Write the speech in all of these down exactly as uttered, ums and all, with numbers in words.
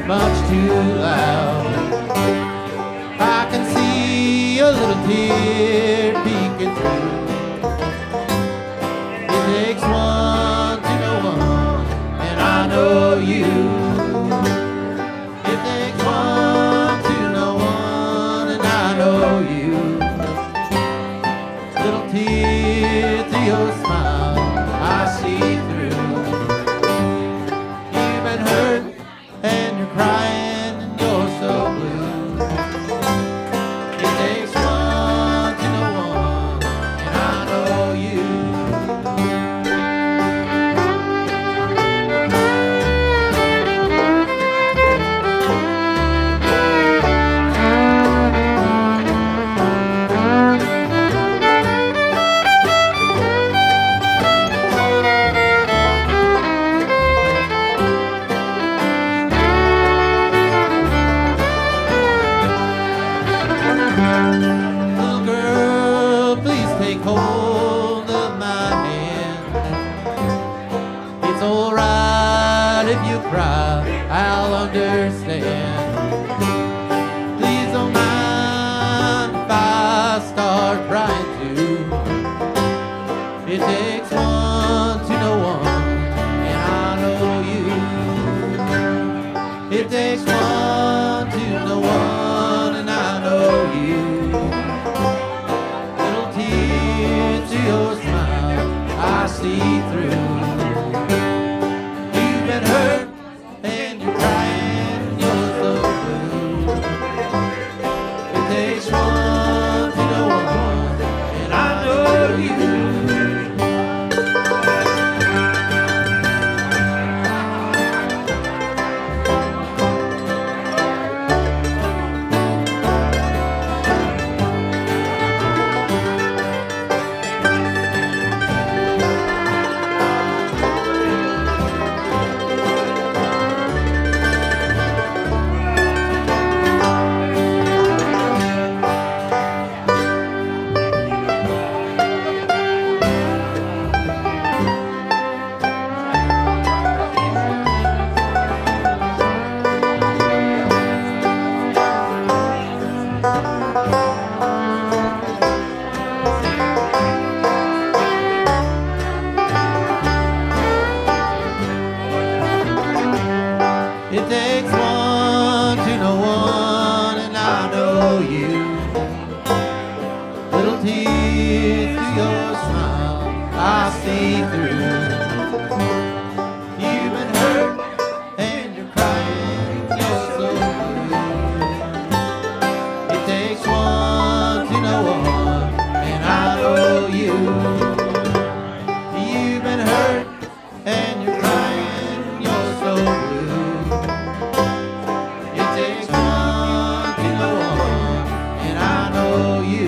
much too loud. I can see a little tear peeking through. It takes one to know one, and I know you. It takes one to know one, and I know you. Little tear to your smile, I see through. You've been hurt, and you're crying, and you're so blue. It takes one to know one, and I know you. Little girl, please take hold of my hand. It's alright if you cry, I'll understand. Please don't mind if I start crying too. It takes one to know one, and I know you. It takes one to know one, and I know you. Little tear to your smile, I see through. You've been hurt, and you're crying, you're so blue. It takes one to know one, and I know you. It takes one to know one, and I know you. Little tears to your smile, I see through. You've been hurt, and you're crying, you're so blue. It takes one to know one, and I know you. You've been hurt, and you're crying, you're so blue. It takes one to know one, and I know you.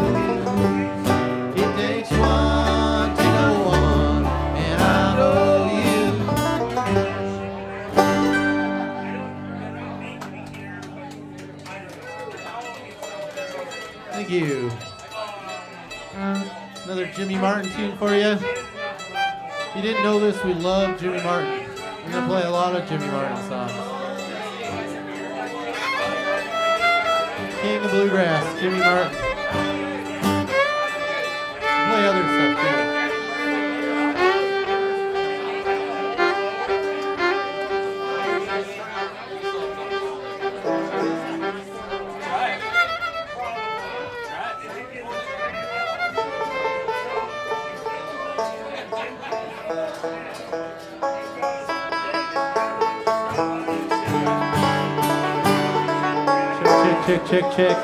It takes one to know one, and I know you. Thank you. Another Jimmy Martin tune for you. If you didn't know this, we love Jimmy Martin. We're going to play a lot of Jimmy Martin songs. King of Bluegrass, Jimmy Martin. Play other stuff too. Check, check, check, check.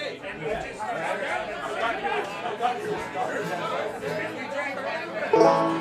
Thank you.